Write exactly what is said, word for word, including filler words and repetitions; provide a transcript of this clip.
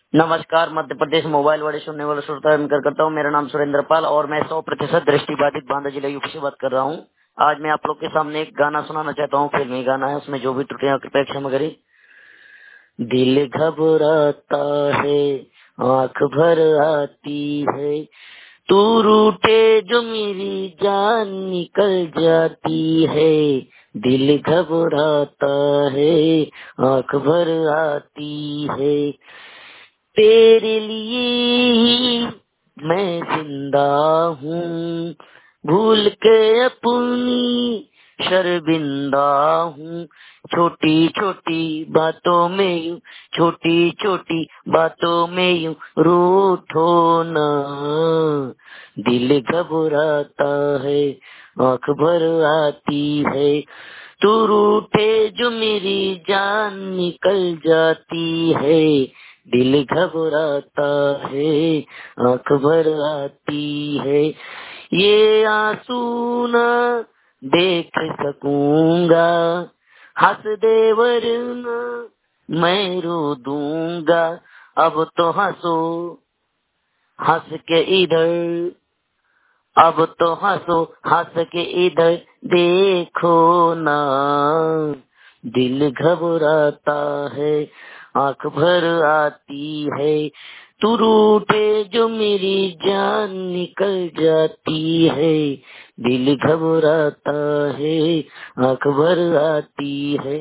नमस्कार, मध्य प्रदेश मोबाइल वाले सुनने वाले श्रोता कर करता हूँ। मेरा नाम सुरेंद्र पाल और मैं सौ प्रतिशत दृष्टिबाधित बांदा जिला यूपी से बात कर रहा हूँ। आज मैं आप लोग के सामने एक गाना सुनाना चाहता हूँ। फिल्मी गाना है, उसमें जो भी त्रुटियां कृपया क्षमा करें। दिल घबराता है, आंख भर आती है, तू रूठे जो मेरी जान निकल जाती है। दिल घबराता है, आंख भर आती है, तेरे लिए मैं जिंदा हूँ, भूल के अपनी शर्मिंदा हूँ। छोटी छोटी बातों में यूं, छोटी छोटी बातों में यूं रूठो ना। दिल घबराता है, आंख भर आती है, तू रूठे जो मेरी जान निकल जाती है। दिल घबराता है, आंख भर आती है, ये आंसू न देख सकूंगा, हंस दे वरना मैं रो दूंगा। अब तो हंसो, हंस के इधर, अब तो हंसो, हंस के इधर देखो ना। दिल घबराता है, आंख भर आती है, तू रूठे जो मेरी जान निकल जाती है। दिल घबराता है, आंख भर आती है।